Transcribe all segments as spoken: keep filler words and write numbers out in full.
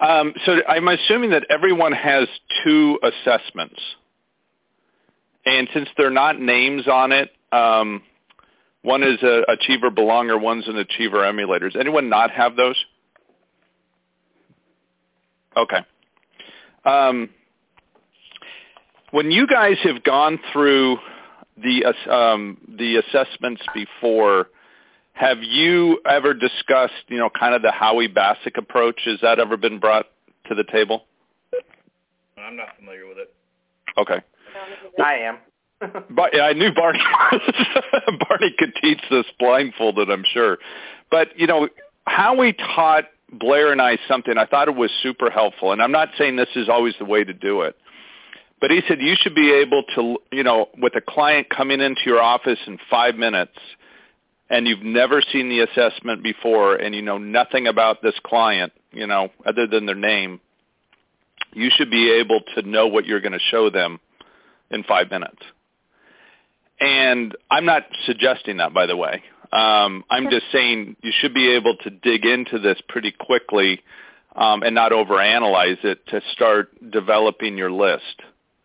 Um, so I'm assuming that everyone has two assessments. And since they're not names on it, um, one is a Achiever Belonger, one's an Achiever Emulator. Does anyone not have those? Okay. Um, when you guys have gone through the um, the assessments before, have you ever discussed, you know, kind of the Howie Bassick approach? Has that ever been brought to the table? I'm not familiar with it. Okay. I am. But yeah, I knew Barney Barney could teach this blindfolded, I'm sure. But, you know, Howie taught Blair and I something. I thought it was super helpful. And I'm not saying this is always the way to do it. But he said you should be able to, you know, with a client coming into your office in five minutes and you've never seen the assessment before and you know nothing about this client, you know, other than their name, you should be able to know what you're going to show them in five minutes. And I'm not suggesting that, by the way. Um, I'm just saying you should be able to dig into this pretty quickly um, and not overanalyze it to start developing your list.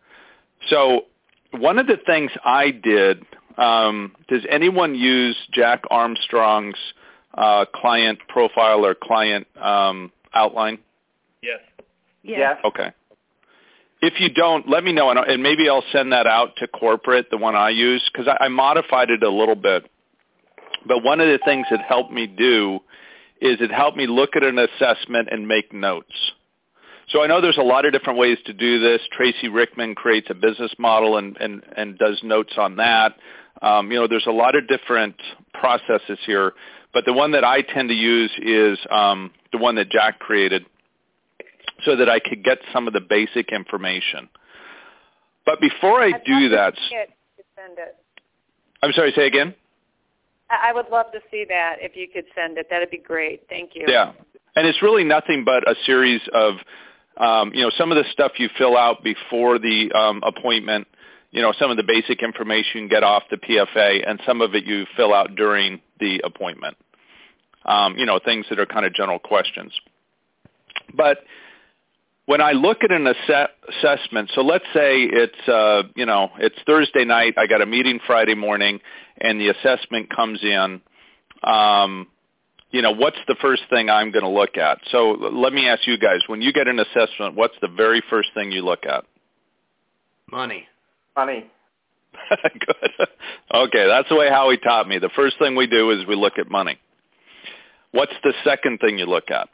So one of the things I did, um, does anyone use Jack Armstrong's uh, client profile or client um, outline? Yes. Yes. Okay. If you don't, let me know, and, and maybe I'll send that out to corporate, the one I use, because I, I modified it a little bit. But one of the things it helped me do is it helped me look at an assessment and make notes. So I know there's a lot of different ways to do this. Tracy Rickman creates a business model and, and, and does notes on that. Um, you know, there's a lot of different processes here. But the one that I tend to use is um, the one that Jack created, so that I could get some of the basic information. But before I I'd do that, it, send it. I'm sorry, say again? I would love to see that if you could send it. That would be great. Thank you. Yeah. And it's really nothing but a series of, um, you know, some of the stuff you fill out before the um, appointment, you know, some of the basic information you get off the P F A, and some of it you fill out during the appointment. Um, you know, things that are kind of general questions. But when I look at an ass- assessment, so let's say it's, uh, you know, it's Thursday night, I got a meeting Friday morning, and the assessment comes in, um, you know, what's the first thing I'm going to look at? So let me ask you guys, when you get an assessment, what's the very first thing you look at? Money. Money. Good. Okay, that's the way Howie taught me. The first thing we do is we look at money. What's the second thing you look at?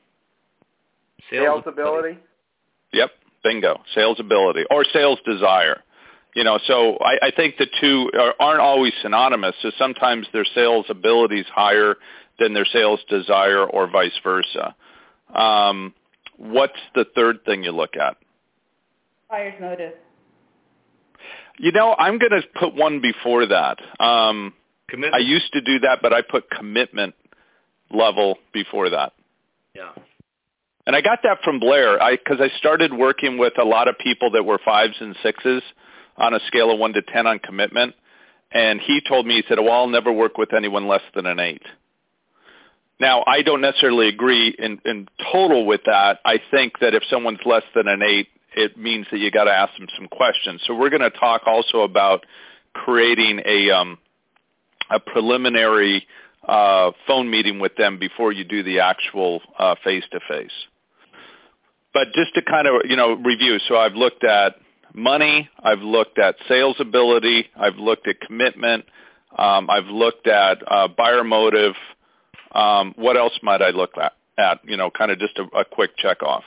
Sales ability. Yep, bingo. Sales ability or sales desire. You know, so I, I think the two are, aren't always synonymous. So sometimes their sales ability is higher than their sales desire, or vice versa. Um, what's the third thing you look at? Buyer's motive. You know, I'm going to put one before that. Um, Commitment. I used to do that, but I put commitment level before that. Yeah. And I got that from Blair because I, I started working with a lot of people that were fives and sixes on a scale of one to ten on commitment. And he told me, he said, well, I'll never work with anyone less than an eight. Now, I don't necessarily agree in, in total with that. I think that if someone's less than an eight, it means that you got to ask them some questions. So we're going to talk also about creating a, um, a preliminary uh, phone meeting with them before you do the actual uh, face-to-face. But just to kind of, you know, review, so I've looked at money, I've looked at sales ability, I've looked at commitment, um, I've looked at uh, buyer motive. Um, what else might I look at? at you know, kind of just a, a quick check off.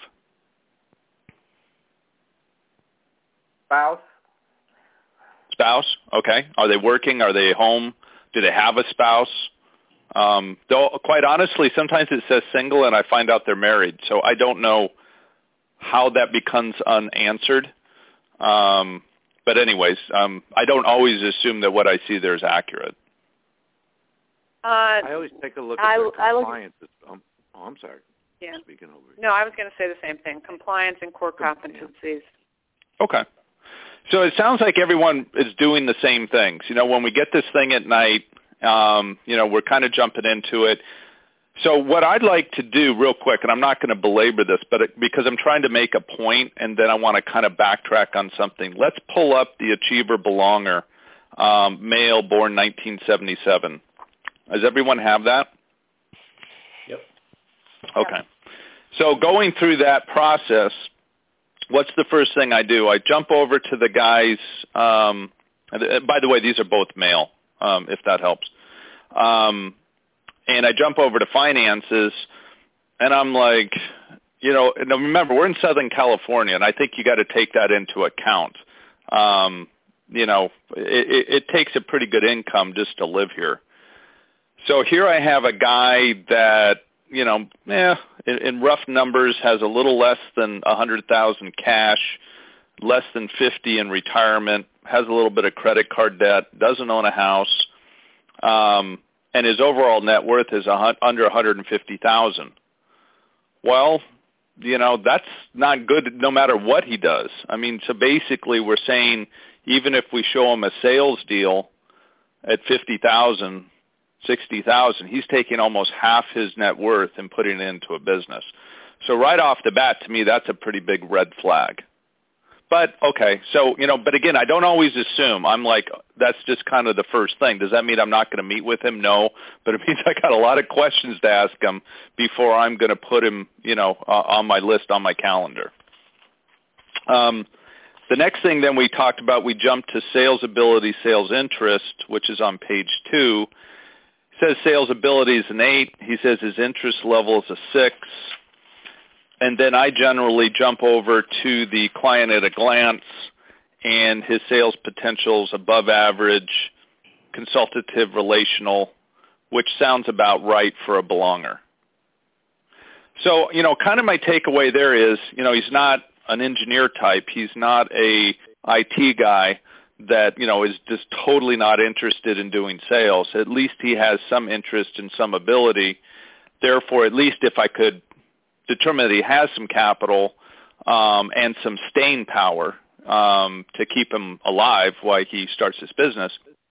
Spouse. Spouse, okay. Are they working? Are they home? Do they have a spouse? Um, though, quite honestly, sometimes it says single, and I find out they're married. So I don't know how that becomes unanswered. Um, but anyways, um, I don't always assume that what I see there is accurate. Uh, I always take a look at I, their I look, compliance. Um, oh, I'm sorry. Yeah. I'm speaking over you. No, I was going to say the same thing. Compliance and core competencies. Okay. So it sounds like everyone is doing the same things. You know, when we get this thing at night, um, you know, we're kind of jumping into it. So what I'd like to do real quick, and I'm not going to belabor this, but it, because I'm trying to make a point and then I want to kind of backtrack on something, let's pull up the Achiever Belonger, um, male, born nineteen seventy-seven. Does everyone have that? Yep. Okay. So going through that process, what's the first thing I do? I jump over to the guys. Um, by the way, these are both male, um, if that helps. Um, and I jump over to finances, and I'm like, you know, now remember, we're in Southern California, and I think you got to take that into account. Um, you know, it, it, it takes a pretty good income just to live here. So here I have a guy that, you know, eh, in, in rough numbers has a little less than one hundred thousand cash, less than fifty in retirement, has a little bit of credit card debt, doesn't own a house, um, and his overall net worth is a, under one hundred fifty thousand. Well, you know, that's not good no matter what he does. I mean, so basically we're saying even if we show him a sales deal at fifty thousand, sixty thousand, he's taking almost half his net worth and putting it into a business. So right off the bat, to me, that's a pretty big red flag. But, okay, so, you know, but again, I don't always assume. I'm like, that's just kind of the first thing. Does that mean I'm not going to meet with him? No, but it means I got a lot of questions to ask him before I'm going to put him, you know, uh, on my list, on my calendar. Um, the next thing then we talked about, we jumped to sales ability, sales interest, which is on page two. It says sales ability is an eight. He says his interest level is a six. And then I generally jump over to the client at a glance, and his sales potential is above average, consultative, relational, which sounds about right for a belonger. So, you know, kind of my takeaway there is, you know, he's not an engineer type. He's not a I T guy that, you know, is just totally not interested in doing sales. At least he has some interest and some ability. Therefore, at least if I could determine that he has some capital um, and some staying power um, to keep him alive while he starts his business,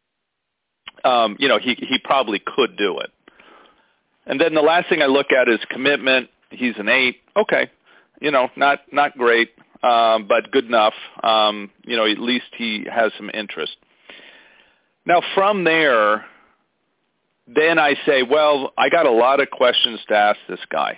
um, you know, he, he probably could do it. And then the last thing I look at is commitment. He's an eight. Okay, you know, not not great, um, but good enough. Um, you know, at least he has some interest. Now, from there, then I say, well, I got a lot of questions to ask this guy.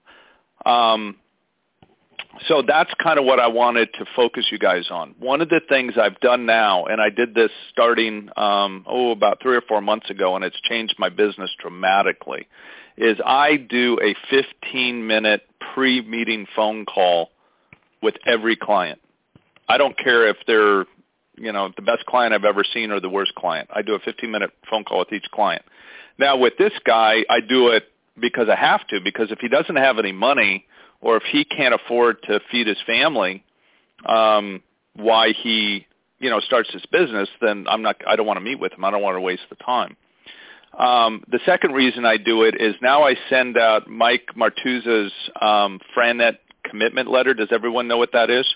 Um, so that's kind of what I wanted to focus you guys on. One of the things I've done now, and I did this starting, um, oh, about three or four months ago, and it's changed my business dramatically, is I do a fifteen-minute pre-meeting phone call with every client. I don't care if they're, you know, the best client I've ever seen or the worst client. I do a fifteen-minute phone call with each client. Now, with this guy, I do it because I have to, because if he doesn't have any money or if he can't afford to feed his family um, why he, you know, starts his business, then I'm not, I don't want to meet with him. I don't want to waste the time. Um, the second reason I do it is now I send out Mike Martuza's um, FranNet commitment letter. Does everyone know what that is?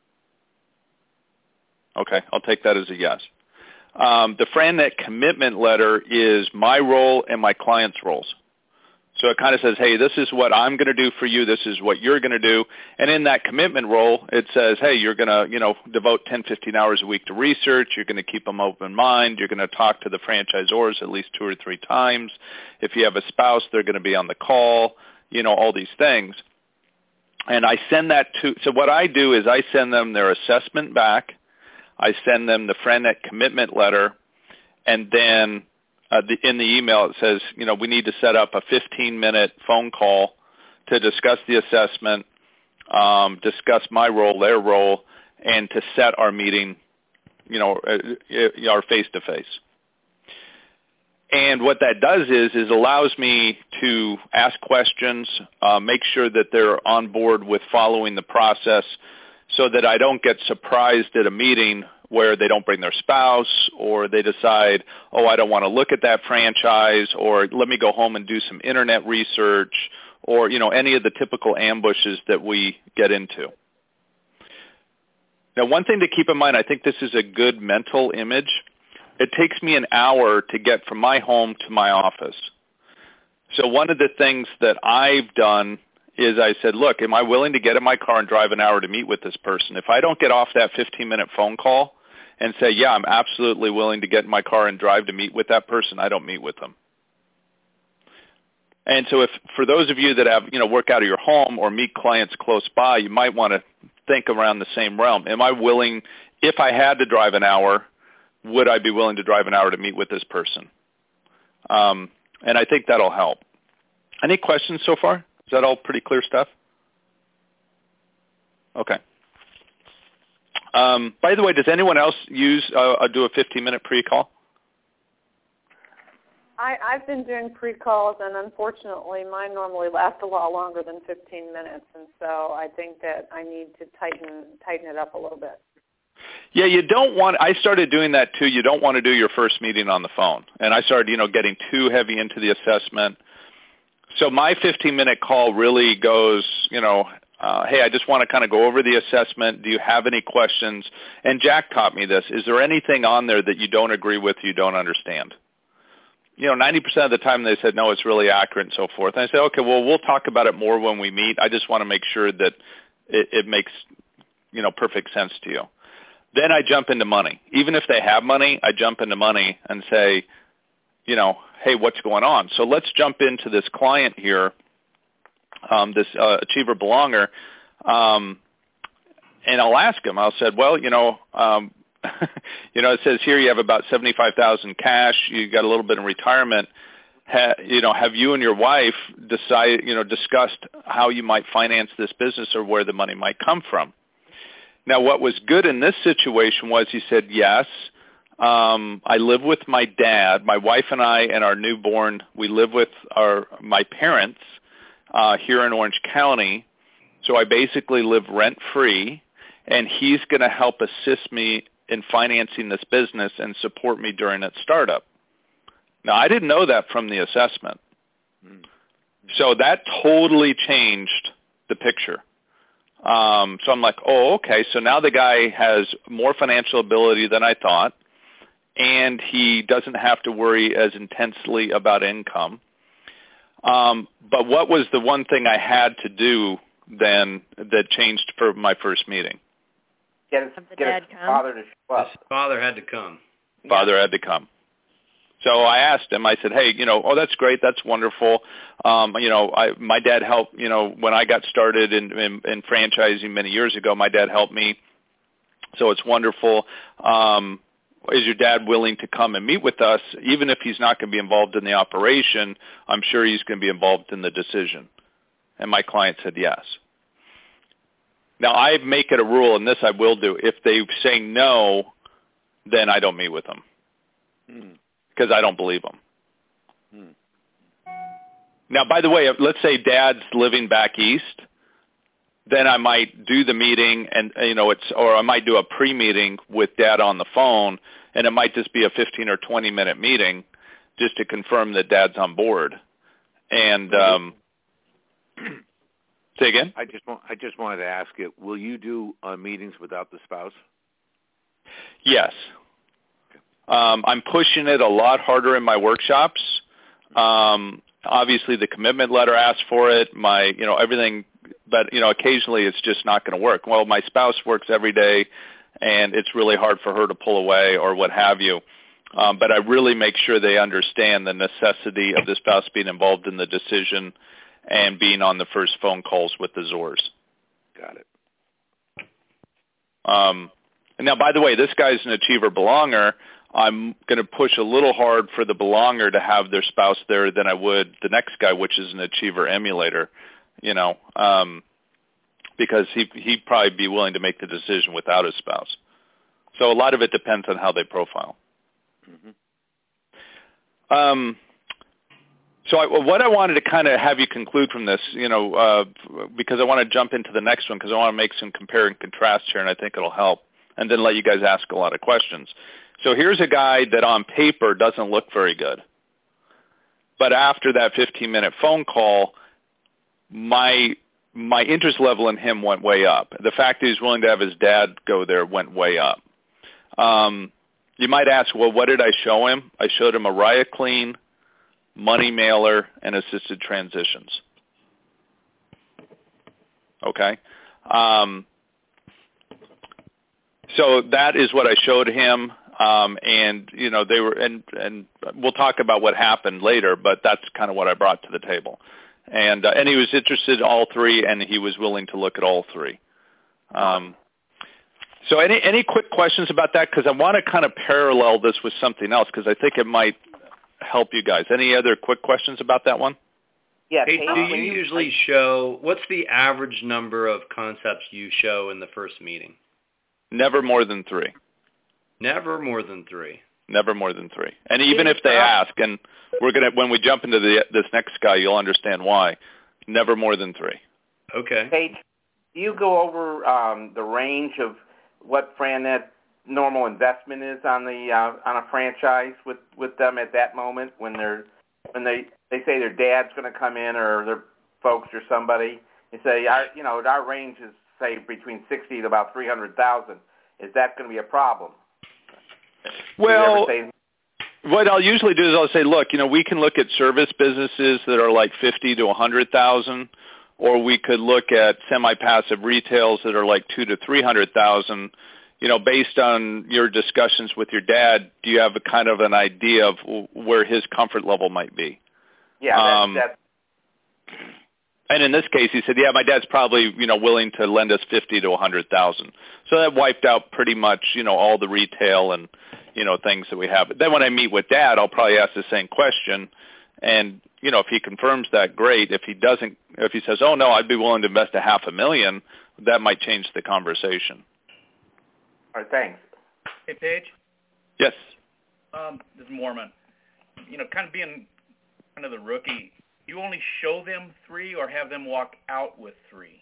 Okay, I'll take that as a yes. Um, the FranNet commitment letter is my role and my client's roles. So it kind of says, hey, this is what I'm going to do for you. This is what you're going to do. And in that commitment role, it says, hey, you're going to, you know, devote ten, fifteen hours a week to research. You're going to keep them open mind. You're going to talk to the franchisors at least two or three times. If you have a spouse, they're going to be on the call, you know, all these things. And I send that to, so what I do is I send them their assessment back. I send them the FranNet commitment letter, and then Uh, the, in the email, it says, you know, we need to set up a fifteen-minute phone call to discuss the assessment, um, discuss my role, their role, and to set our meeting, you know, uh, our face-to-face. And what that does is, is allows me to ask questions, uh, make sure that they're on board with following the process so that I don't get surprised at a meeting where they don't bring their spouse, or they decide, oh, I don't want to look at that franchise, or let me go home and do some internet research, or, you know, any of the typical ambushes that we get into. Now, one thing to keep in mind, I think this is a good mental image. It takes me an hour to get from my home to my office. So one of the things that I've done is I said, look, am I willing to get in my car and drive an hour to meet with this person? If I don't get off that fifteen-minute phone call and say, yeah, I'm absolutely willing to get in my car and drive to meet with that person, I don't meet with them. And so if for those of you that have, you know, work out of your home or meet clients close by, you might want to think around the same realm. Am I willing, if I had to drive an hour, would I be willing to drive an hour to meet with this person? Um, and I think that'll help. Any questions so far? Is that all pretty clear stuff? Okay. Um, by the way, does anyone else use uh, do a fifteen-minute pre-call? I, I've been doing pre-calls, and unfortunately, mine normally last a lot longer than fifteen minutes, and so I think that I need to tighten tighten it up a little bit. Yeah, you don't want, I started doing that too. You don't want to do your first meeting on the phone. And I started, you know, getting too heavy into the assessment. So my fifteen-minute call really goes, you know, uh, hey, I just want to kind of go over the assessment. Do you have any questions? And Jack taught me this. Is there anything on there that you don't agree with, you don't understand? You know, ninety percent of the time they said, no, it's really accurate and so forth. And I said, okay, well, we'll talk about it more when we meet. I just want to make sure that it, it makes, you know, perfect sense to you. Then I jump into money. Even if they have money, I jump into money and say, you know, hey, what's going on? So let's jump into this client here, um, this uh, achiever belonger, um, and I'll ask him. I'll say, well, you know, um, you know, it says here you have about seventy-five thousand cash. You got a little bit in retirement. Ha, you know, have you and your wife decide, you know, discussed how you might finance this business or where the money might come from? Now, what was good in this situation was he said, yes, um, I live with my dad. My wife and I and our newborn, we live with our my parents uh, here in Orange County. So I basically live rent-free, and he's going to help assist me in financing this business and support me during its startup. Now, I didn't know that from the assessment. Mm. So that totally changed the picture. Um, so I'm like, oh, okay, so now the guy has more financial ability than I thought, and he doesn't have to worry as intensely about income. Um, but what was the one thing I had to do then that changed for my first meeting? Get his, get his father to show up. His father had to come. Father had to come. So I asked him, I said, hey, you know, oh, that's great. That's wonderful. Um, you know, I, my dad helped, you know, when I got started in, in, in franchising many years ago, my dad helped me. So it's wonderful. Um, is your dad willing to come and meet with us? Even if he's not going to be involved in the operation, I'm sure he's going to be involved in the decision. And my client said yes. Now, I make it a rule, and this I will do. If they say no, then I don't meet with them. Hmm. Because I don't believe them. Hmm. Now, by the way, let's say Dad's living back east, then I might do the meeting, and you know, it's or I might do a pre-meeting with Dad on the phone, and it might just be a fifteen or twenty minute meeting, just to confirm that Dad's on board. And um, say again. I just want, I just wanted to ask you: will you do uh, meetings without the spouse? Yes. Um, I'm pushing it a lot harder in my workshops. Um, obviously, the commitment letter asks for it. My, you know, everything, but you know, occasionally it's just not going to work. Well, my spouse works every day, and it's really hard for her to pull away or what have you. Um, but I really make sure they understand the necessity of the spouse being involved in the decision and being on the first phone calls with the Zors. Got it. Um, and now, by the way, this guy's an achiever belonger. I'm going to push a little hard for the belonger to have their spouse there than I would the next guy, which is an achiever emulator, you know, um, because he, he'd probably be willing to make the decision without his spouse. So a lot of it depends on how they profile. Mm-hmm. Um, so I, what I wanted to kind of have you conclude from this, you know, uh, because I want to jump into the next one because I want to make some compare and contrast here, and I think it'll help, and then let you guys ask a lot of questions. So here's a guy that on paper doesn't look very good. But after that fifteen-minute phone call, my my interest level in him went way up. The fact that he's willing to have his dad go there went way up. Um, you might ask, well, what did I show him? I showed him a Raya Clean, money mailer, and assisted transitions. Okay? Um, so that is what I showed him. Um, and, you know, they were, and, and we'll talk about what happened later, but that's kind of what I brought to the table. And, uh, and he was interested in all three, and he was willing to look at all three. Um, so any, any quick questions about that? Because I want to kind of parallel this with something else, because I think it might help you guys. Any other quick questions about that one? Yeah. Hey, Paige, do you when you usually show, what's the average number of concepts you show in the first meeting? Never more than three. Never more than three. Never more than three. And even if they ask, and we're gonna when we jump into the this next guy, you'll understand why. Never more than three. Okay. Paige, do you go over um, the range of what FranNet normal investment is on the uh, on a franchise with, with them at that moment when they're when they, they say their dad's going to come in or their folks or somebody? You say our you know our range is say between sixty to about three hundred thousand. Is that going to be a problem? Well, what I'll usually do is I'll say, look, you know, we can look at service businesses that are like fifty to a hundred thousand, or we could look at semi-passive retails that are like two to three hundred thousand. You know, based on your discussions with your dad, do you have a kind of an idea of where his comfort level might be? Yeah, that's, um, that's and in this case, he said, yeah, my dad's probably, you know, willing to lend us fifty to a hundred thousand. So that wiped out pretty much, you know, all the retail and, you know, things that we have. But then when I meet with Dad, I'll probably ask the same question. And, you know, if he confirms that, great. If he doesn't, if he says, oh, no, I'd be willing to invest a half a million, that might change the conversation. all right, thanks. Hey, Paige. Yes. Um, this is Mormon. You know, kind of being kind of the rookie, you only show them three or have them walk out with three?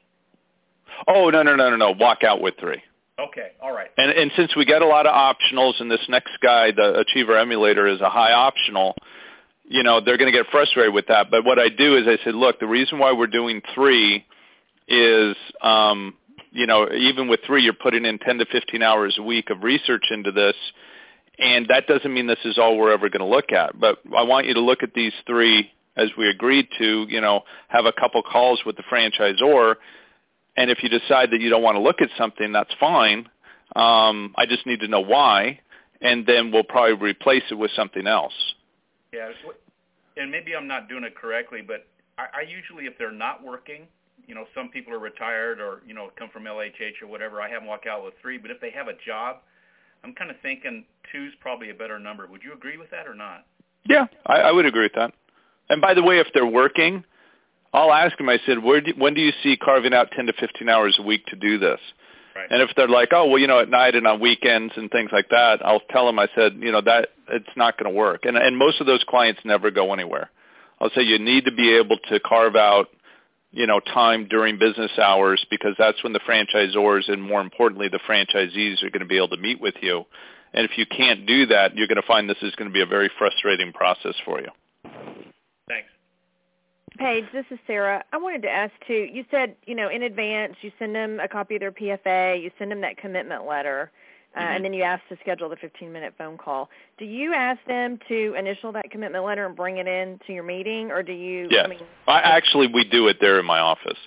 Oh, no, no, no, no, no. Walk out with three. Okay, all right. And, and since we get a lot of optionals, and this next guy, the Achiever Emulator, is a high optional, you know, they're going to get frustrated with that. But what I do is I said, look, the reason why we're doing three is, um, you know, even with three, you're putting in ten to fifteen hours a week of research into this, and that doesn't mean this is all we're ever going to look at. But I want you to look at these three as we agreed to, you know, have a couple calls with the franchisor. And if you decide that you don't want to look at something, that's fine. Um, I just need to know why, and then we'll probably replace it with something else. Yeah, and maybe I'm not doing it correctly, but I, I usually, if they're not working, you know, some people are retired or, you know, come from L H H or whatever, I have them walk out with three. But if they have a job, I'm kind of thinking two's probably a better number. Would you agree with that or not? Yeah, I, I would agree with that. And by the way, if they're working, I'll ask them, I said, Where do, when do you see carving out ten to fifteen hours a week to do this? Right. And if they're like, oh, well, you know, at night and on weekends and things like that, I'll tell them, I said, you know, that it's not going to work. And, and most of those clients never go anywhere. I'll say you need to be able to carve out, you know, time during business hours, because that's when the franchisors and, more importantly, the franchisees are going to be able to meet with you. And if you can't do that, you're going to find this is going to be a very frustrating process for you. Thanks. Paige, this is Sarah. I wanted to ask, too, you said, you know, in advance you send them a copy of their P F A, you send them that commitment letter, uh, mm-hmm. and then you ask to schedule the fifteen-minute phone call. Do you ask them to initial that commitment letter and bring it in to your meeting, or do you? Yes. I mean, I, actually, we do it there in my office.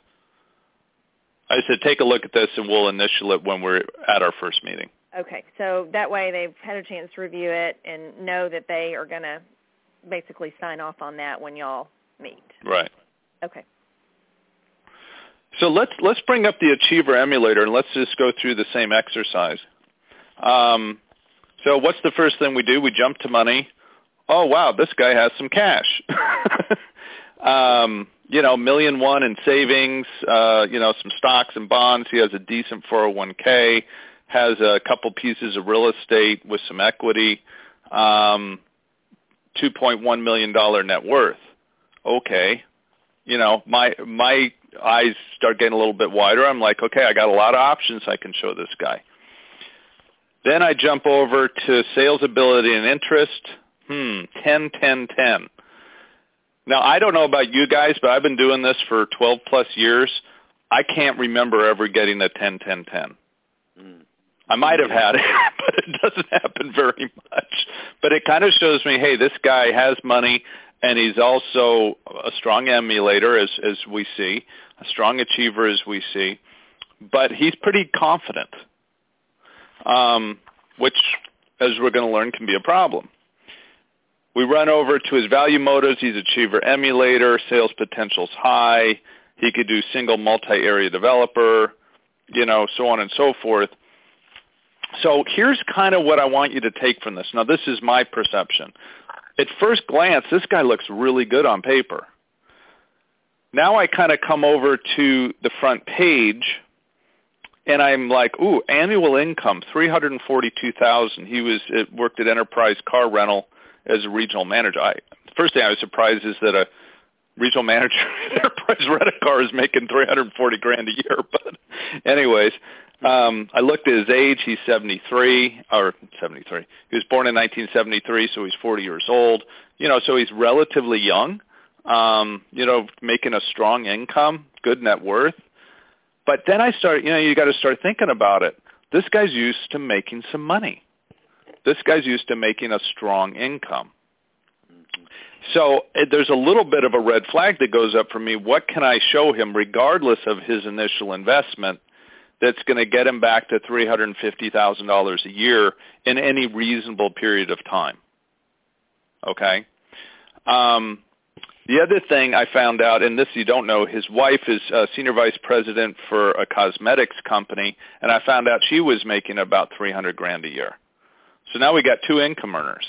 I said, take a look at this, and we'll initial it when we're at our first meeting. Okay. So that way they've had a chance to review it and know that they are going to basically sign off on that when y'all meet. Right. Okay. So let's let's bring up the Achiever Emulator, and let's just go through the same exercise. Um, so what's the first thing we do? We jump to money. Oh, wow, this guy has some cash. um, you know, million one in savings, uh, you know, some stocks and bonds. He has a decent four oh one k, has a couple pieces of real estate with some equity, um, two point one million dollars net worth. Okay. You know, my my eyes start getting a little bit wider. I'm like, okay, I got a lot of options I can show this guy. Then I jump over to sales ability and interest. Hmm, ten, ten, ten. Now, I don't know about you guys, but I've been doing this for twelve plus years. I can't remember ever getting a ten, ten, ten. Mm. I might have had it, but it doesn't happen very much. But it kind of shows me, hey, this guy has money. and he's also a strong emulator, as as we see, a strong achiever, as we see, but he's pretty confident, um, which, as we're going to learn, can be a problem. We run over to his value motives. He's achiever emulator, sales potential's high. He could do single multi-area developer, you know, so on and so forth. So here's kind of what I want you to take from this. Now, this is my perception. At first glance, this guy looks really good on paper. Now I kind of come over to the front page, and I'm like, ooh, annual income, three hundred forty-two thousand dollars. He was it worked at Enterprise Car Rental as a regional manager. I, first thing I was surprised is that a regional manager at Enterprise Rent-A-Car is making three hundred forty grand a year. But anyways, um, I looked at his age. He's seventy-three, or seventy-three. He was born in nineteen seventy-three, so he's forty years old. You know, so he's relatively young, um, you know, making a strong income, good net worth. But then I started, you know, you got to start thinking about it. This guy's used to making some money. This guy's used to making a strong income. So there's a little bit of a red flag that goes up for me. What can I show him, regardless of his initial investment, that's going to get him back to three hundred fifty thousand dollars a year in any reasonable period of time? Okay. Um, the other thing I found out, and this you don't know, his wife is a senior vice president for a cosmetics company, and I found out she was making about three hundred grand a year. So now we got two income earners.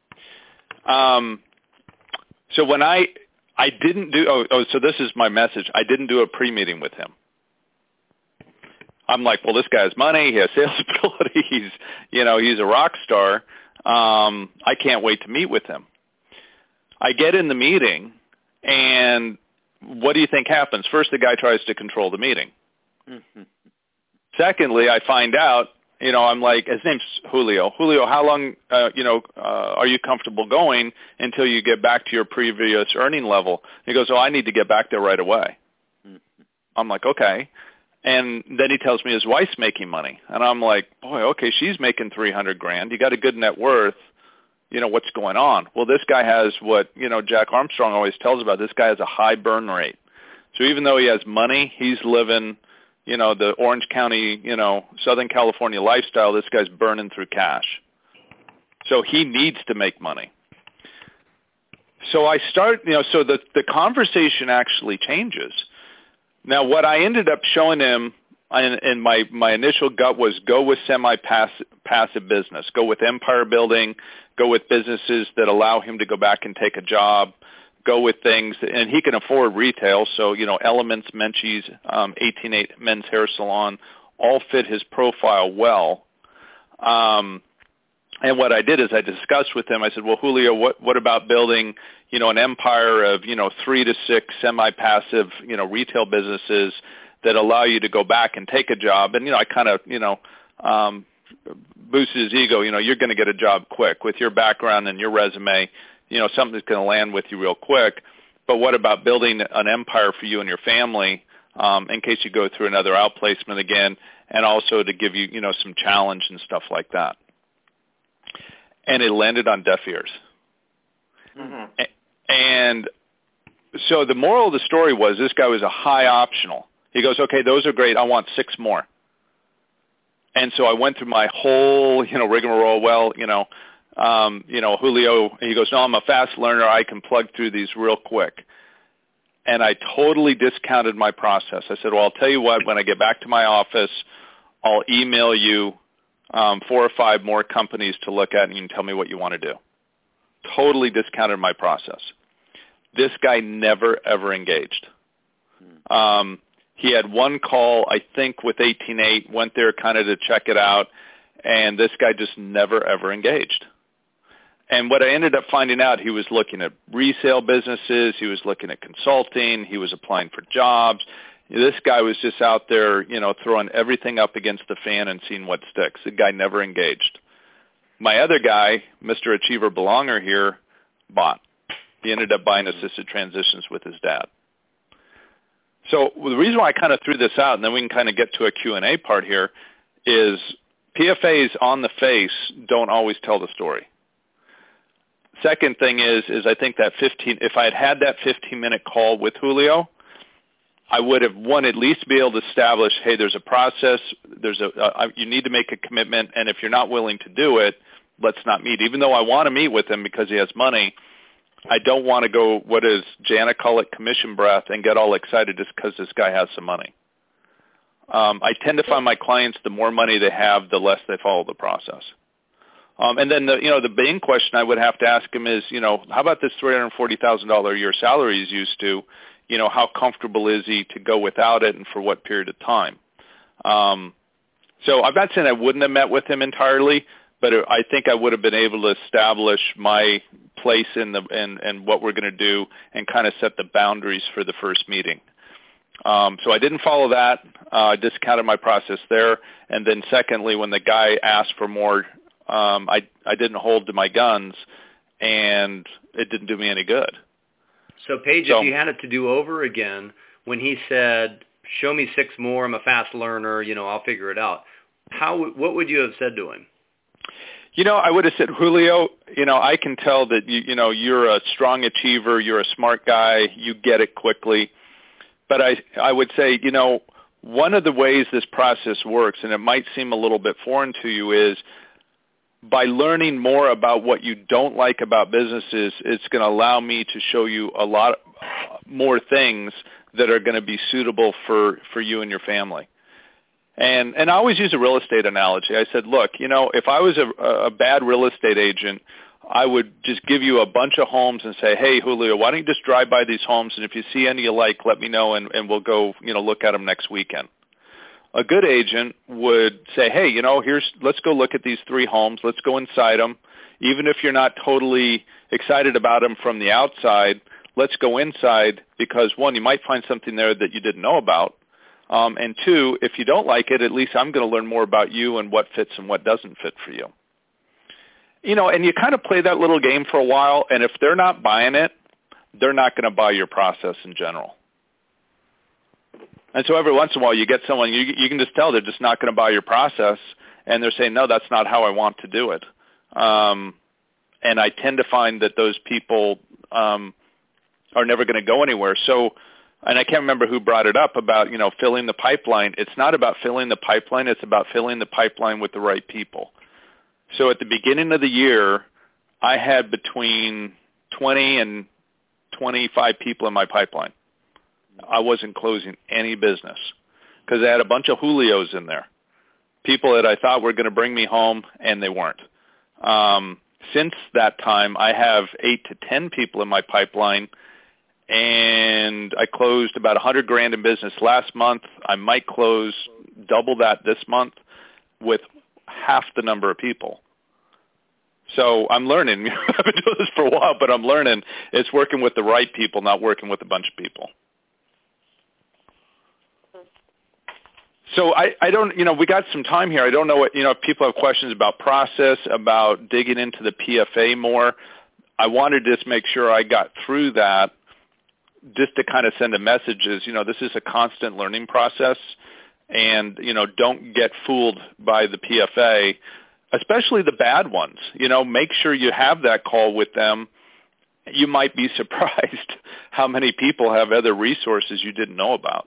Um, so when I I didn't do oh, oh so this is my message. I didn't do a pre-meeting with him. I'm like, well, this guy has money. He has sales ability. He's you know he's a rock star. Um, I can't wait to meet with him. I get in the meeting, and what do you think happens? First, the guy tries to control the meeting. Mm-hmm. Secondly, I find out. You know, I'm like, his name's Julio. Julio, how long, uh, you know, uh, are you comfortable going until you get back to your previous earning level? He goes, oh, I need to get back there right away. Mm-hmm. I'm like, okay. And then he tells me his wife's making money. And I'm like, boy, okay, she's making three hundred grand. You got a good net worth. You know, what's going on? Well, this guy has what, you know, Jack Armstrong always tells about. This guy has a high burn rate. So even though he has money, he's living – you know, the Orange County, you know, Southern California lifestyle. This guy's burning through cash. So he needs to make money. So I start, you know, so the, the conversation actually changes. Now, what I ended up showing him, and, and my, my initial gut was go with semi-passive business. Go with empire building. Go with businesses that allow him to go back and take a job. Go with things, and he can afford retail, so, you know, Elements, Menchie's, um, eighteen eight Men's Hair Salon, all fit his profile well. Um, and what I did is I discussed with him, I said, well, Julio, what, what about building, you know, an empire of, you know, three to six semi-passive, you know, retail businesses that allow you to go back and take a job? And, you know, I kind of, you know, um, boosted his ego. You know, you're going to get a job quick with your background and your resume. You know, something that's going to land with you real quick. But what about building an empire for you and your family um, in case you go through another outplacement again, and also to give you, you know, some challenge and stuff like that? And it landed on deaf ears. Mm-hmm. And so the moral of the story was this guy was a high optional. He goes, okay, those are great. I want six more. And so I went through my whole, you know, rigmarole. Well, you know, Um, you know, Julio, he goes, no, I'm a fast learner. I can plug through these real quick. And I totally discounted my process. I said, well, I'll tell you what, when I get back to my office, I'll email you um, four or five more companies to look at, and you can tell me what you want to do. Totally discounted my process. This guy never, ever engaged. Um, he had one call, I think, with eighteen eight, went there kind of to check it out, and this guy just never, ever engaged. And what I ended up finding out, he was looking at resale businesses, he was looking at consulting, he was applying for jobs. This guy was just out there, you know, throwing everything up against the fan and seeing what sticks. The guy never engaged. My other guy, Mister Achiever Belonger here, bought. He ended up buying assisted transitions with his dad. So the reason why I kind of threw this out, and then we can kind of get to a Q and A part here, is P F As on the face don't always tell the story. Second thing is, is I think that fifteen, if I had had that fifteen minute call with Julio, I would have, one, at least be able to establish, hey, there's a process, there's a, uh, you need to make a commitment, and if you're not willing to do it, let's not meet. Even though I want to meet with him because he has money, I don't want to go, what does Jana call it, commission breath, and get all excited just because this guy has some money. Um, I tend to find my clients, the more money they have, the less they follow the process. Um, and then, the, you know, the main question I would have to ask him is, you know, how about this three hundred forty thousand dollars a year salary he's used to? You know, how comfortable is he to go without it, and for what period of time? Um, so I'm not saying I wouldn't have met with him entirely, but I think I would have been able to establish my place in the and, and what we're going to do, and kind of set the boundaries for the first meeting. Um, so I didn't follow that. Uh, I discounted my process there. And then secondly, when the guy asked for more, um, I, I didn't hold to my guns, and it didn't do me any good. So, Paige, so, if you had it to do over again, when he said, show me six more, I'm a fast learner, you know, I'll figure it out, how what would you have said to him? You know, I would have said, Julio, you know, I can tell that, you, you know, you're a strong achiever, you're a smart guy, you get it quickly. But I, I would say, you know, one of the ways this process works, and it might seem a little bit foreign to you, is by learning more about what you don't like about businesses, it's going to allow me to show you a lot more things that are going to be suitable for, for you and your family. And and I always use a real estate analogy. I said, look, you know, if I was a, a bad real estate agent, I would just give you a bunch of homes and say, hey, Julio, why don't you just drive by these homes, and if you see any you like, let me know, and, and we'll go, you know, look at them next weekend. A good agent would say, hey, you know, here's, let's go look at these three homes. Let's go inside them. Even if you're not totally excited about them from the outside, let's go inside, because one, you might find something there that you didn't know about. Um, and two, if you don't like it, at least I'm going to learn more about you and what fits and what doesn't fit for you. You know, and you kind of play that little game for a while, and if they're not buying it, they're not going to buy your process in general. And so every once in a while you get someone, you, you can just tell they're just not going to buy your process, and they're saying, no, that's not how I want to do it. Um, and I tend to find that those people um, are never going to go anywhere. So, and I can't remember who brought it up about, you know, filling the pipeline. It's not about filling the pipeline. It's about filling the pipeline with the right people. So at the beginning of the year, I had between twenty and twenty-five people in my pipeline. I wasn't closing any business because I had a bunch of Julios in there, people that I thought were going to bring me home, and they weren't. Um, since that time, I have eight to ten people in my pipeline, and I closed about a hundred grand in business last month. I might close double that this month with half the number of people. So I'm learning. I've been doing this for a while, but I'm learning. It's working with the right people, not working with a bunch of people. So I, I don't, you know, we got some time here. I don't know what, you know, if people have questions about process, about digging into the P F A more. I wanted to just make sure I got through that just to kind of send a message is, you know, this is a constant learning process, and, you know, don't get fooled by the P F A, especially the bad ones. You know, make sure you have that call with them. You might be surprised how many people have other resources you didn't know about.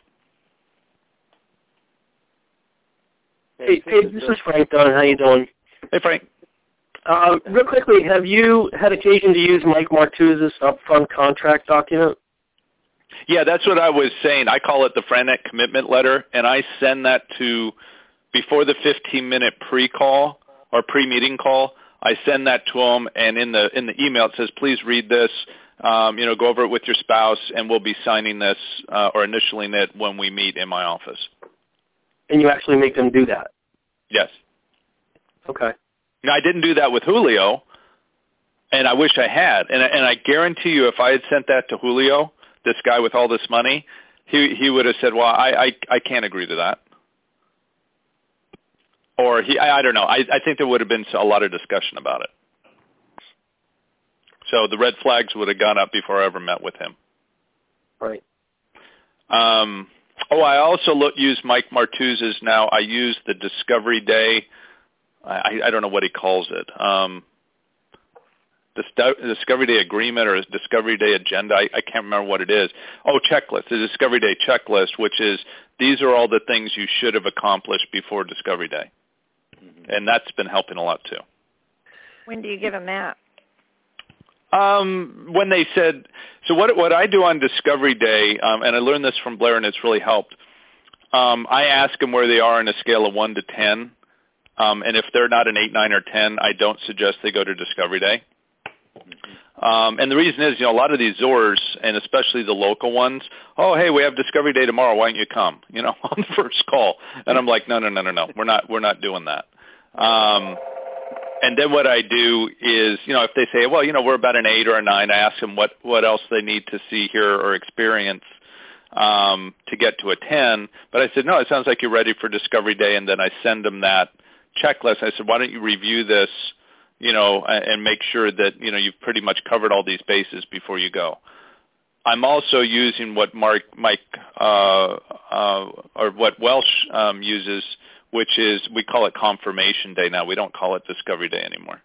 Hey, Paige, this is Frank Dunn. How you doing? Hey, Frank. Uh, real quickly, have you had occasion to use Mike Martuz's upfront contract document? Yeah, that's what I was saying. I call it the FranNet commitment letter, and I send that to, before the fifteen-minute pre-call or pre-meeting call, I send that to them, and in the in the email it says, please read this, um, you know, go over it with your spouse, and we'll be signing this uh, or initialing it when we meet in my office. And you actually make them do that? Yes. Okay. Now, I didn't do that with Julio, and I wish I had. And, and I guarantee you, if I had sent that to Julio, this guy with all this money, he he would have said, well, I, I, I can't agree to that. Or, he I, I don't know. I, I think there would have been a lot of discussion about it. So the red flags would have gone up before I ever met with him. Right. Um. Oh, I also look, use Mike Martuz's now. I use the Discovery Day. I, I don't know what he calls it. Um, dis- Discovery Day agreement or a Discovery Day agenda. I, I can't remember what it is. Oh, checklist, the Discovery Day checklist, which is these are all the things you should have accomplished before Discovery Day. Mm-hmm. And that's been helping a lot too. When do you give them that? Um, when they said, so what what I do on Discovery Day, um, and I learned this from Blair and it's really helped, um, I ask them where they are on a scale of one to ten, um, and if they're not an eight, nine, or ten, I don't suggest they go to Discovery Day. Um, and the reason is, you know, a lot of these Z O Rs, and especially the local ones, oh, hey, we have Discovery Day tomorrow, why don't you come, you know, on the first call. And I'm like, no, no, no, no, no, we're not, we're not doing that. Um, And then what I do is, you know, if they say, well, you know, we're about an eight or a nine, I ask them what, what else they need to see, hear, or experience um, to get to a ten. But I said, no, it sounds like you're ready for Discovery Day. And then I send them that checklist. I said, why don't you review this, you know, and make sure that, you know, you've pretty much covered all these bases before you go. I'm also using what Mark, Mike, uh, uh, or what Welsh um, uses, which is, we call it Confirmation Day now. We don't call it Discovery Day anymore.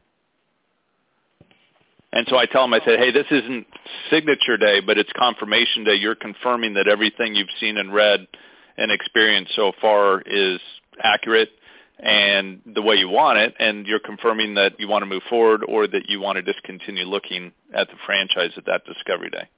And so I tell them, I said, hey, this isn't Signature Day, but it's Confirmation Day. You're confirming that everything you've seen and read and experienced so far is accurate and the way you want it, and you're confirming that you want to move forward or that you want to just continue looking at the franchise at that Discovery Day.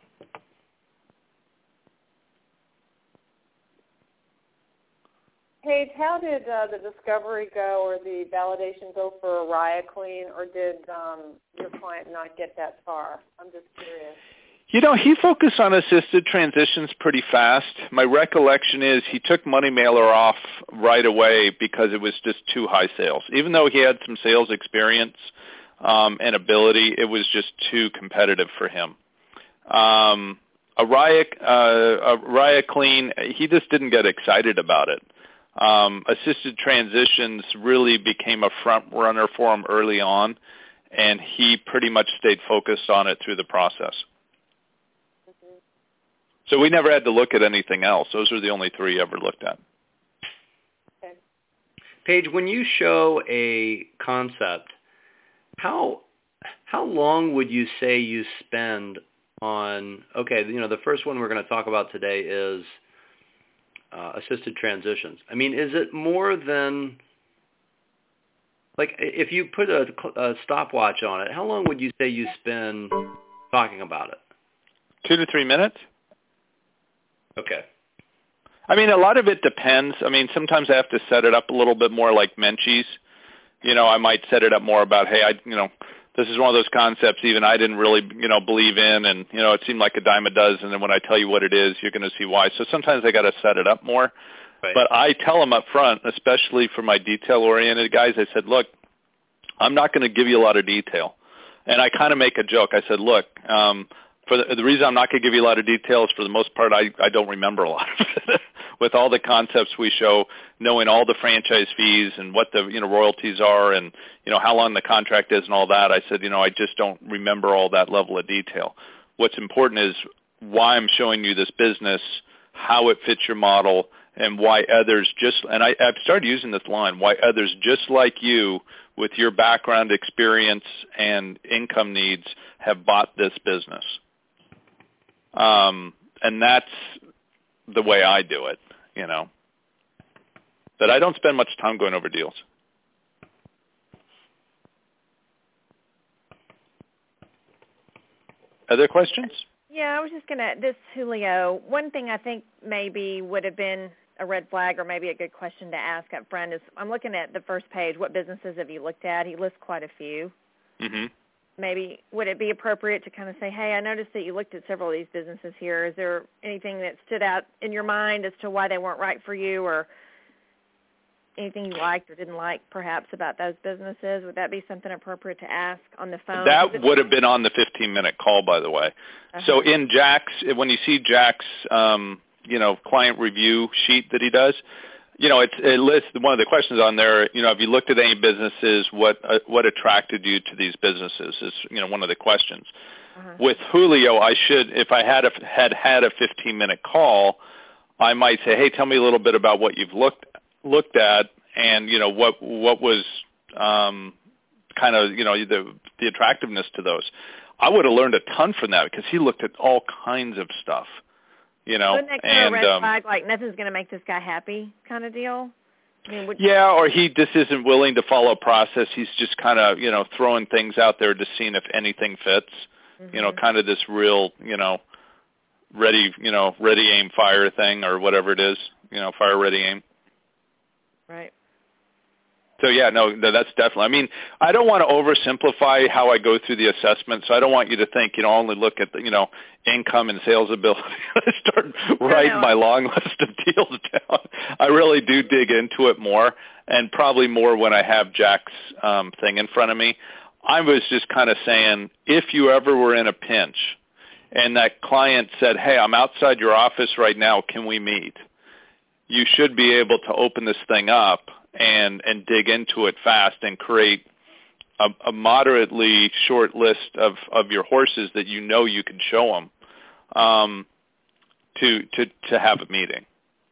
Paige, how did uh, the discovery go or the validation go for Araya Clean, or did um, your client not get that far? I'm just curious. You know, he focused on assisted transitions pretty fast. My recollection is he took Money Mailer off right away because it was just too high sales. Even though he had some sales experience um, and ability, it was just too competitive for him. Um, Araya, uh, Araya Clean, he just didn't get excited about it. Um, assisted transitions really became a front runner for him early on, and he pretty much stayed focused on it through the process. Mm-hmm. So we never had to look at anything else. Those are the only three ever looked at. Okay. Paige, when you show a concept, how how long would you say you spend on, okay, you know, the first one we're going to talk about today is Uh, assisted transitions. I mean, is it more than, like, if you put a, a stopwatch on it, how long would you say you spend talking about it? Two to three minutes. Okay. I mean, a lot of it depends. I mean, sometimes I have to set it up a little bit more like Menchie's. You know, I might set it up more about, hey, I, you know, this is one of those concepts even I didn't really, you know, believe in, and, you know, it seemed like a dime a dozen, and when I tell you what it is, you're going to see why. So sometimes I got to set it up more. Right. But I tell them up front, especially for my detail-oriented guys, I said, look, I'm not going to give you a lot of detail. And I kind of make a joke. I said, look, um, for the, the reason I'm not going to give you a lot of details, for the most part, I, I don't remember a lot of it. With all the concepts we show, knowing all the franchise fees and what the, you know, royalties are and, you know, how long the contract is and all that, I said, you know, I just don't remember all that level of detail. What's important is why I'm showing you this business, how it fits your model, and why others just, and I, I've started using this line, why others just like you with your background, experience, and income needs have bought this business. Um, and that's the way I do it, you know. But I don't spend much time going over deals. Other questions? Yeah, I was just going to, this Julio, one thing I think maybe would have been a red flag or maybe a good question to ask up front is, I'm looking at the first page, what businesses have you looked at? He lists quite a few. Mm-hmm. Maybe would it be appropriate to kind of say, hey, I noticed that you looked at several of these businesses here. Is there anything that stood out in your mind as to why they weren't right for you, or anything you liked or didn't like perhaps about those businesses? Would that be something appropriate to ask on the phone? That would have been on the fifteen-minute call, by the way. Uh-huh. So in Jack's, when you see Jack's, um, you know, client review sheet that he does, you know, it's, it lists one of the questions on there. You know, have you looked at any businesses? What uh, what attracted you to these businesses? Is, you know, one of the questions. Uh-huh. With Julio, I should, if I had a, had had a fifteen-minute call, I might say, hey, tell me a little bit about what you've looked looked at, and you know what what was um, kind of, you know, the the attractiveness to those. I would have learned a ton from that because he looked at all kinds of stuff, you know. Wouldn't that kind and of red um, flag, like nothing's going to make this guy happy kind of deal? I mean, would, yeah, or he just isn't willing to follow a process. He's just kind of, you know, throwing things out there to see if anything fits. Mm-hmm. You know, kind of this real, you know, ready, you know, ready, aim, fire thing or whatever it is. You know, fire, ready, aim. Right. So, yeah, no, that's definitely. I mean, I don't want to oversimplify how I go through the assessment, so I don't want you to think, you know, only look at the, you know, income and sales ability. I start writing my long list of deals down. I really do dig into it more, and probably more when I have Jack's um, thing in front of me. I was just kind of saying, if you ever were in a pinch and that client said, hey, I'm outside your office right now, can we meet? You should be able to open this thing up and and dig into it fast and create a, a moderately short list of, of your horses that you know you can show them um, to, to, to have a meeting.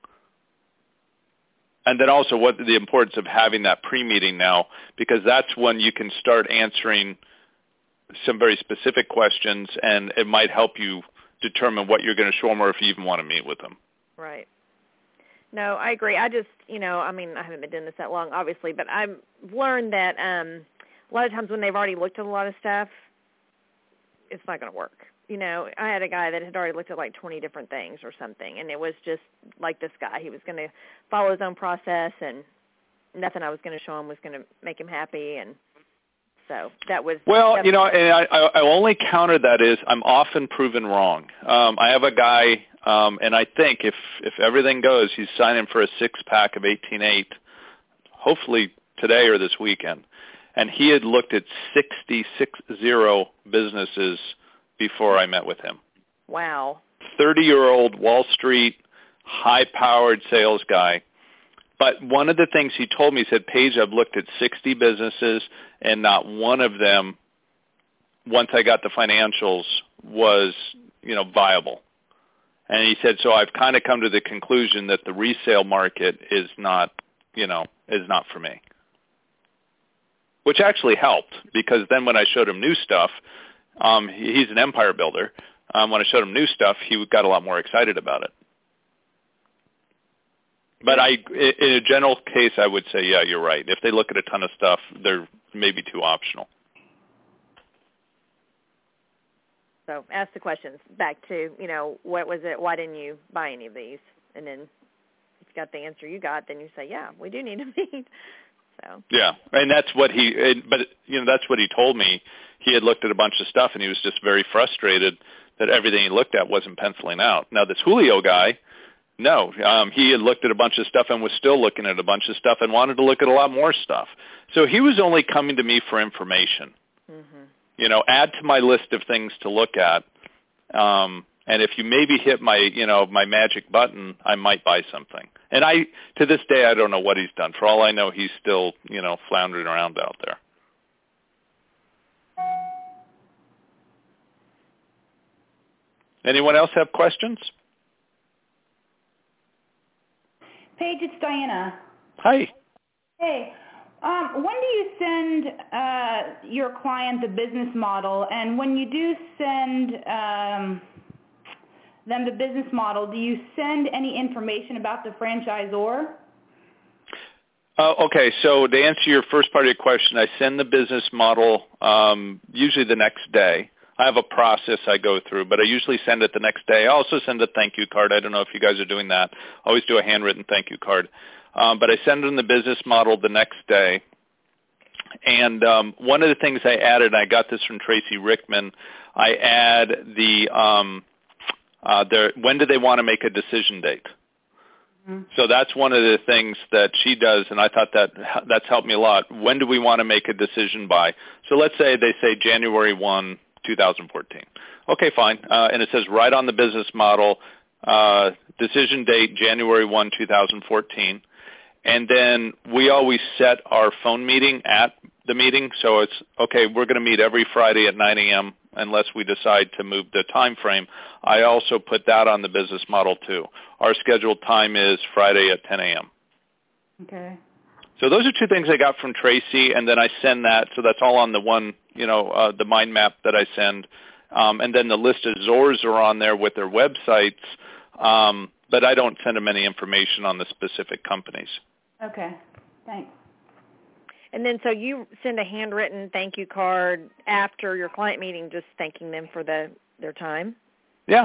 And then also what the importance of having that pre-meeting now, because that's when you can start answering some very specific questions, and it might help you determine what you're going to show them or if you even want to meet with them. Right. No, I agree. I just, you know, I mean, I haven't been doing this that long, obviously, but I've learned that um, a lot of times when they've already looked at a lot of stuff, it's not going to work. You know, I had a guy that had already looked at like twenty different things or something, and it was just like this guy. He was going to follow his own process, and nothing I was going to show him was going to make him happy, and so that was... Well, that you was, know, and I, I only counter that is I'm often proven wrong. Um, I have a guy... Um, and I think if, if everything goes, he's signing for a six-pack of eighteen eight, hopefully today or this weekend. And he had looked at sixty-six zero businesses before I met with him. Wow. thirty-year-old Wall Street, high-powered sales guy. But one of the things he told me, he said, Paige, I've looked at sixty businesses, and not one of them, once I got the financials, was, you know, viable. And he said, so I've kind of come to the conclusion that the resale market is not, you know, is not for me. Which actually helped, because then when I showed him new stuff, um, he's an empire builder. Um, when I showed him new stuff, he got a lot more excited about it. But I, in a general case, I would say, yeah, you're right. If they look at a ton of stuff, they're maybe too optional. So ask the questions back to, you know, what was it? Why didn't you buy any of these? And then if you got the answer you got, then you say, yeah, we do need to meet. So yeah, and that's what he. But you know, that's what he told me. He had looked at a bunch of stuff, and he was just very frustrated that everything he looked at wasn't penciling out. Now this Julio guy, no, um, he had looked at a bunch of stuff and was still looking at a bunch of stuff and wanted to look at a lot more stuff. So he was only coming to me for information. Mm-hmm. You know, add to my list of things to look at. Um, and if you maybe hit my, you know, my magic button, I might buy something. And I, to this day, I don't know what he's done. For all I know, he's still, you know, floundering around out there. Anyone else have questions? Paige, it's Diana. Hi. Hey. Um, when do you send uh, your client the business model? And when you do send um, them the business model, do you send any information about the franchisor? Uh, okay, so to answer your first part of your question, I send the business model um, usually the next day. I have a process I go through, but I usually send it the next day. I also send a thank you card. I don't know if you guys are doing that. I always do a handwritten thank you card. Um, but I send them the business model the next day. And um, one of the things I added, I got this from Tracy Rickman, I add the, um, uh, their, when do they want to make a decision date? Mm-hmm. So that's one of the things that she does, and I thought that that's helped me a lot. When do we want to make a decision by? So let's say they say January first, twenty fourteen. Okay, fine. Uh, and it says right on the business model, uh, decision date January first, twenty fourteen. And then we always set our phone meeting at the meeting. So it's, okay, we're going to meet every Friday at nine a.m. unless we decide to move the time frame. I also put that on the business model too. Our scheduled time is Friday at ten a.m. Okay. So those are two things I got from Tracy, and then I send that. So that's all on the one, you know, uh, the mind map that I send. Um, and then the list of Zors are on there with their websites, um, but I don't send them any information on the specific companies. Okay, thanks. And then so you send a handwritten thank you card after your client meeting, just thanking them for the their time? Yeah.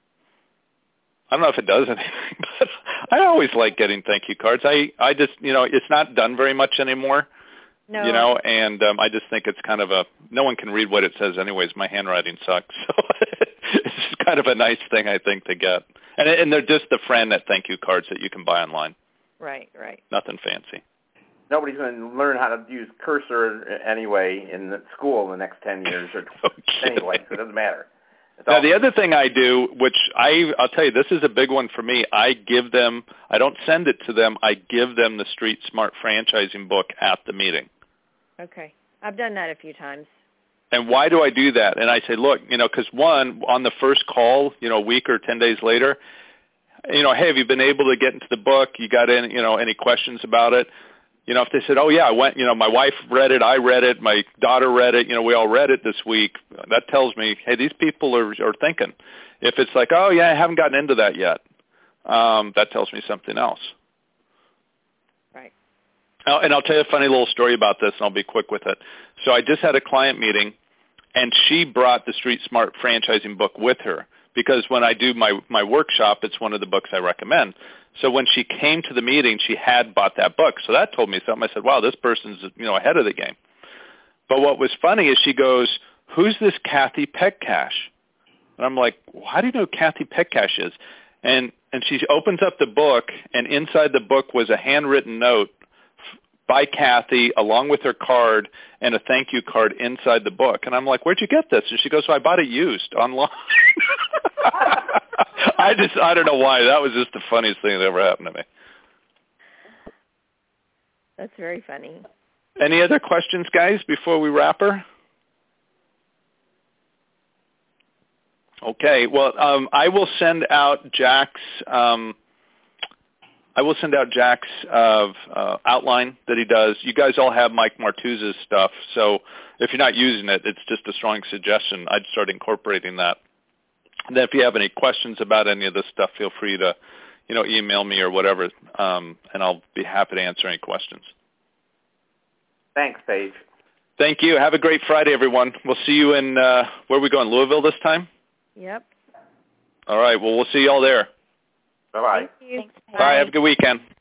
I don't know if it does anything, but I always like getting thank you cards. I, I just, you know, it's not done very much anymore. No. You know, and um, I just think it's kind of a, no one can read what it says anyways. My handwriting sucks. So it's just kind of a nice thing, I think, to get. And, and they're just the friend that thank you cards that you can buy online. Right, right. Nothing fancy. Nobody's going to learn how to use cursor anyway in the school in the next ten years or Okay. Anyway, so it doesn't matter. It's Now, all- the other thing I do, which I, I'll tell you, this is a big one for me. I give them, I don't send it to them. I give them the Street Smart Franchising book at the meeting. Okay. I've done that a few times. And why do I do that? And I say, look, you know, because one, on the first call, you know, a week or ten days later, you know, hey, have you been able to get into the book? You got any, you know, any questions about it? You know, if they said, oh, yeah, I went, you know, my wife read it, I read it, my daughter read it, you know, we all read it this week, that tells me, hey, these people are, are thinking. If it's like, oh, yeah, I haven't gotten into that yet, um, that tells me something else. Right. Oh, and I'll tell you a funny little story about this, and I'll be quick with it. So I just had a client meeting, and she brought the Street Smart Franchising book with her because when I do my, my workshop, it's one of the books I recommend. So when she came to the meeting, she had bought that book. So that told me something. I said, wow, this person's, you know, ahead of the game. But what was funny is she goes, who's this Kathy Petcash? And I'm like, well, how do you know who Kathy Petcash is? And and she opens up the book, and inside the book was a handwritten note by Kathy along with her card and a thank you card inside the book. And I'm like, where'd you get this? And she goes, well, I bought it used online. I just, I don't know why. That was just the funniest thing that ever happened to me. That's very funny. Any other questions, guys, before we wrap her? Okay. Well, um, I will send out Jack's, um, I will send out Jack's uh, uh, outline that he does. You guys all have Mike Martuse's stuff, so if you're not using it, it's just a strong suggestion. I'd start incorporating that. And then if you have any questions about any of this stuff, feel free to, you know, email me or whatever, um, and I'll be happy to answer any questions. Thanks, Paige. Thank you. Have a great Friday, everyone. We'll see you in, uh, where are we going, Louisville this time? Yep. All right. Well, we'll see you all there. Bye-bye. Thank you. Bye. Have a good weekend.